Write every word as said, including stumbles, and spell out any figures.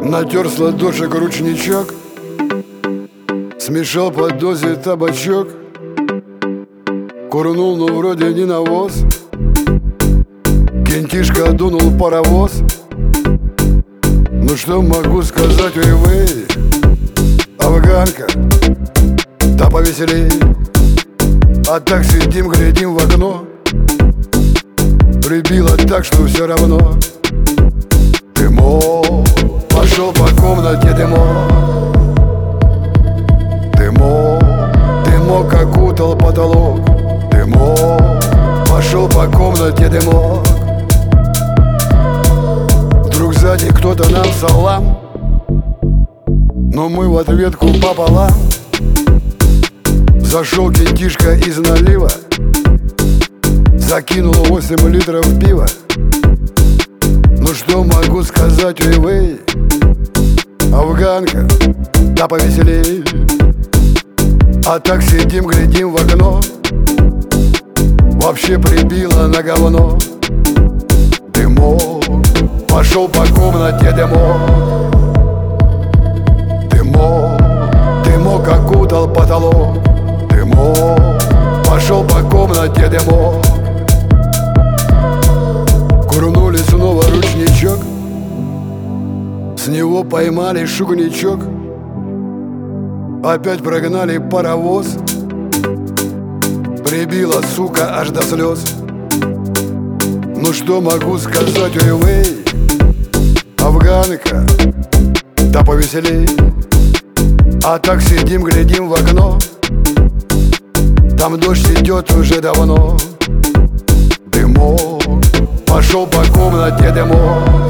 Натер с ладошек ручничок, смешал по дозе табачок, курнул, ну вроде не навоз. Кентишка дунул паровоз. Ну что могу сказать, ой-вей, афганка, да повеселей. А так сидим, глядим в окно, прибило так, что все равно. Дымок, пошел по комнате дымок. Дымок, дымок окутал потолок. Дымок, пошел по комнате дымок. Вдруг сзади кто-то нам салам, но мы в ответку пополам. Зашел кентишка из налива, закинул восемь литров пива. Ну что могу сказать, ой-вей, афганка, да повеселей. А так сидим, глядим в окно, вообще прибило на говно. Дымок, пошел по комнате дымок. Дымок, дымок окутал потолок. Дымок, пошел по комнате дымок. Курнули снова ручничок, с него поймали шугничок. Опять прогнали паровоз, прибила, сука, аж до слез. Ну что могу сказать, ой-вей, афганка, да повеселей. А так сидим, глядим в окно, там дождь идет уже давно. Дымок, пошел по комнате дымок.